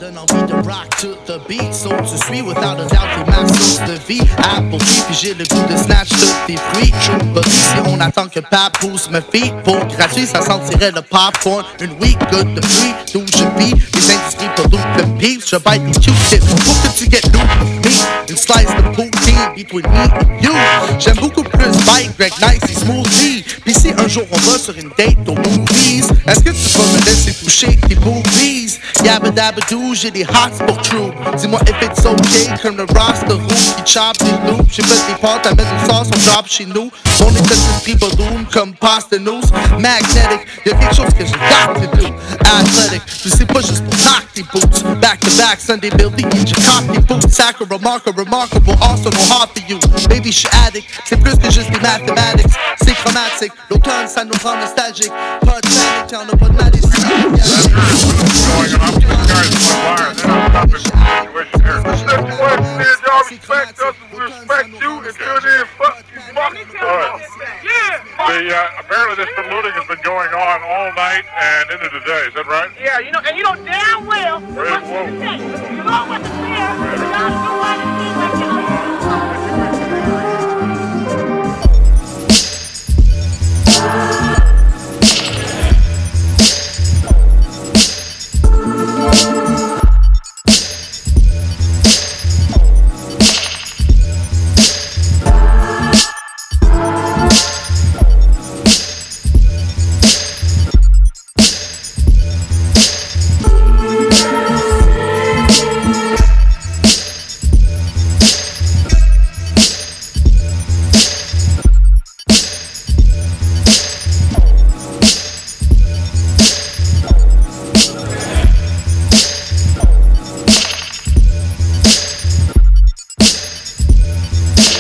donne envie de rock to the beat. So tu suis without a doubt t'es ma source de vie. Apple tea, puis j'ai le goût de snatch tous tes fruits. True body, si on attend que Pap pousse me feet. Pour gratuit, ça sentirait le popcorn. Une week good de fruits, d'où je vis. Les industries polluent the peeps. Je bite des Q-tips pour que tu get new with me. And slice the poutine between me and you. J'aime beaucoup plus Bike, Greg Nice et Smoothie. Puis si un jour on va sur une date aux movies, est-ce que tu vas me laisser toucher tes boobies? Yabba dabba doo, j'ai des hots pour true. Dis-moi if it's okay, comme le roster rouge qui chop des loops. J'ai fait des pâtes à mettre une sauce, on drop chez nous. On est d'esprit balloon comme pasta news. Magnetic, y'a quelque chose que j'ai got to do. Athletic, je sais pas juste pour knock tes boots. Back to back, Sunday building, get your coffee boots. Sacker, remarkable, also no hard for you. Baby, je suis addict, c'est plus que juste des mathematics. C'est chromatique, l'automne ça nous rend nostalgique. Pas de panic, y'en a pas de maladie. Respect us and we respect you until then, fuck you, fuck. Apparently this looting has been going on all night and into the day, is that right? Yeah, and you know damn well what to say. You know what to say.